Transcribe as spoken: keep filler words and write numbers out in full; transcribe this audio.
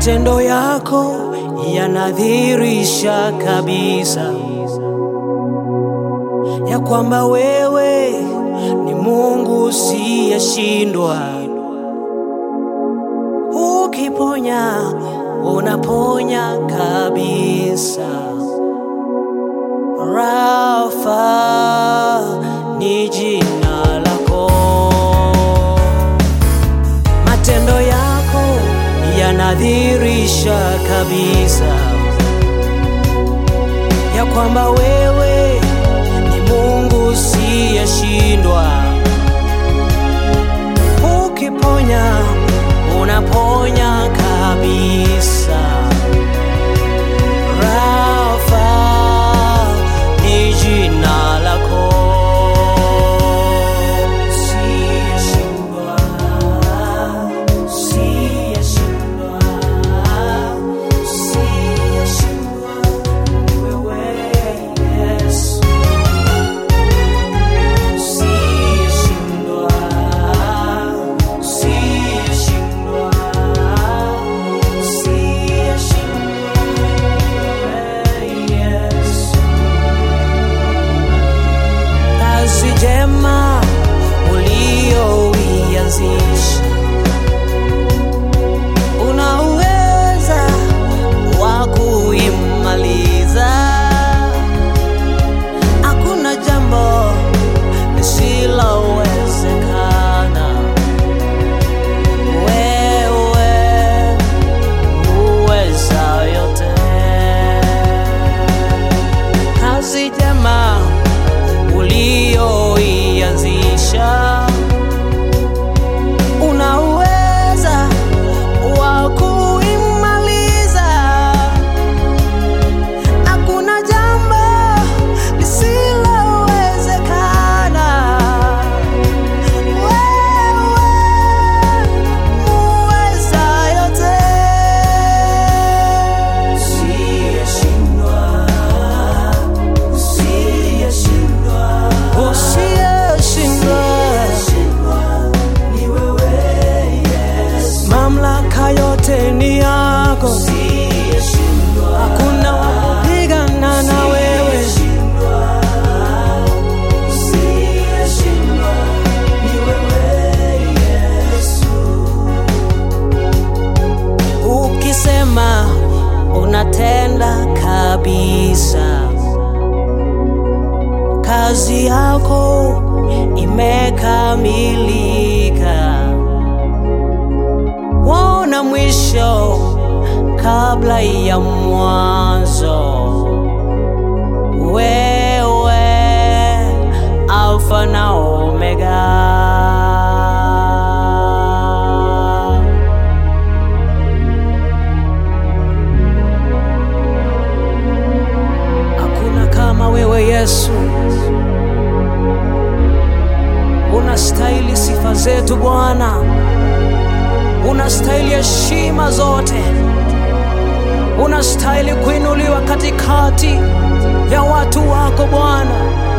Matendo yako yanadhihirisha kabisa ya kwamba wewe ni Mungu usiyeshindwa. Ukiponya unaponya kabisa. Rafa ni jina lako. Matendo yako yanadhihirisha kabisa ya kwamba wewe ni Mungu usiyeshindwa. Ukiponya unaponya kabisa. Rafa ni jina lako. Usiyeshindwa, usiyeshindwa, usiyeshindwa ni wewe Yesu. Usiyeshindwa, usiyeshindwa, usiyeshindwa ni wewe Yesu. Kazi njema uliyoianzisha, una uweza wa kuimaliza. Hakuna jambo lisilowezekana. Wewe uweza yote. Kazi njema uliyoianzisha, una uweza wa kuimaliza. Hakuna jambo lisilowezekana. Wewe muweza yote. Usiyeshindwa, usiyeshindwa, usiyeshindwa ni wewe Yesu. Mamlaka yote ni yako. Usiyeshindwa, hakuna wa kupigana na wewe. Usiyeshindwa ni wewe Yesu. Ukisema unatenda kabisa. Kazi yako imekamilika. Waona mwisho kabla ya mwanzo. Wewe Alfa na Omega. Hakuna kama wewe Yesu. Unastahili sifa zetu Bwana. Unastahili heshima zote. Unastahili kuinuliwa katikati ya watu wako Bwana.